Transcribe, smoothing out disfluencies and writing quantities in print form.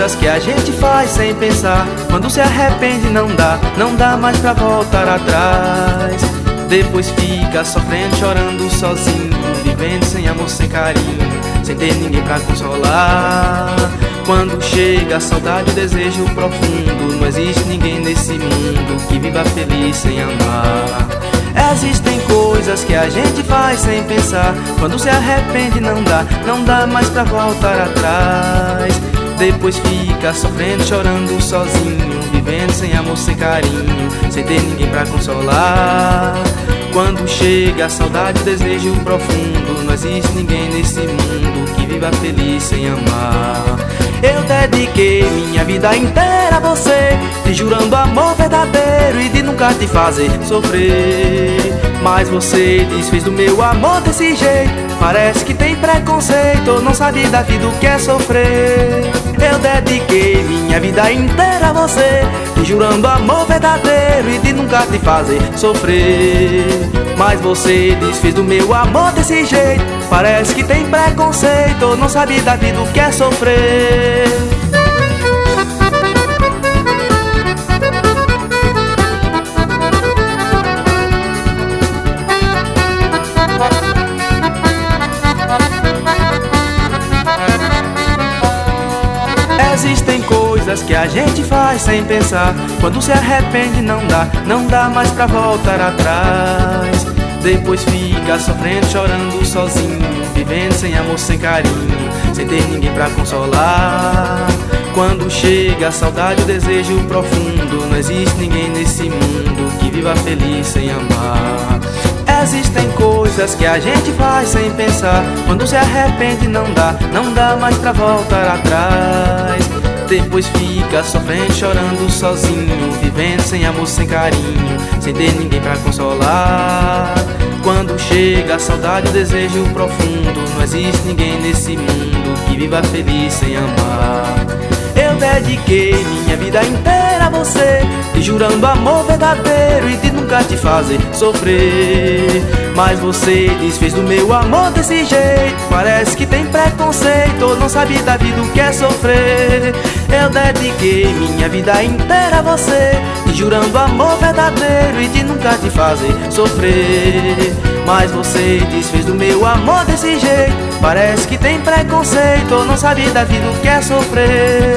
coisas que a gente faz sem pensar. Quando se arrepende não dá mais pra voltar atrás. Depois fica sofrendo, chorando sozinho, vivendo sem amor, sem carinho, sem ter ninguém pra consolar. Quando chega a saudade, o desejo profundo, não existe ninguém nesse mundo que viva feliz sem amar. Existem coisas que a gente faz sem pensar. Quando se arrepende não dá mais pra voltar atrás. Depois fica sofrendo, chorando sozinho, vivendo sem amor, sem carinho, sem ter ninguém pra consolar. Quando chega a saudade, o desejo profundo, não existe ninguém nesse mundo que viva feliz sem amar. Eu dediquei minha vida inteira a você, te jurando amor verdadeiro e de nunca te fazer sofrer. Mas você desfez do meu amor desse jeito. Parece que tem preconceito, não sabe da vida o que é sofrer. Eu dediquei minha vida inteira a você, te jurando amor verdadeiro e de nunca te fazer sofrer. Mas você desfez do meu amor desse jeito. Parece que tem preconceito, não sabe da vida o que é sofrer. Existem coisas que a gente faz sem pensar. Quando se arrepende não dá mais pra voltar atrás. Depois fica sofrendo, chorando sozinho, vivendo sem amor, sem carinho, sem ter ninguém pra consolar. Quando chega a saudade, o desejo profundo, não existe ninguém nesse mundo que viva feliz sem amar. Existem coisas que a gente faz sem pensar. Quando se arrepende não dá mais pra voltar atrás. Depois fica sofrendo, chorando sozinho, vivendo sem amor, sem carinho, sem ter ninguém pra consolar. Quando chega a saudade, o desejo profundo, não existe ninguém nesse mundo que viva feliz sem amar. Eu dediquei minha vida inteira a você, te jurando amor verdadeiro e de nunca te fazer sofrer. Mas você desfez do meu amor desse jeito. Parece que tem preconceito, não sabe da vida o que é sofrer. Eu dediquei minha vida inteira a você, te jurando amor verdadeiro e de nunca te fazer sofrer. Mas você desfez do meu amor desse jeito. Parece que tem preconceito, não sabe da vida o que é sofrer.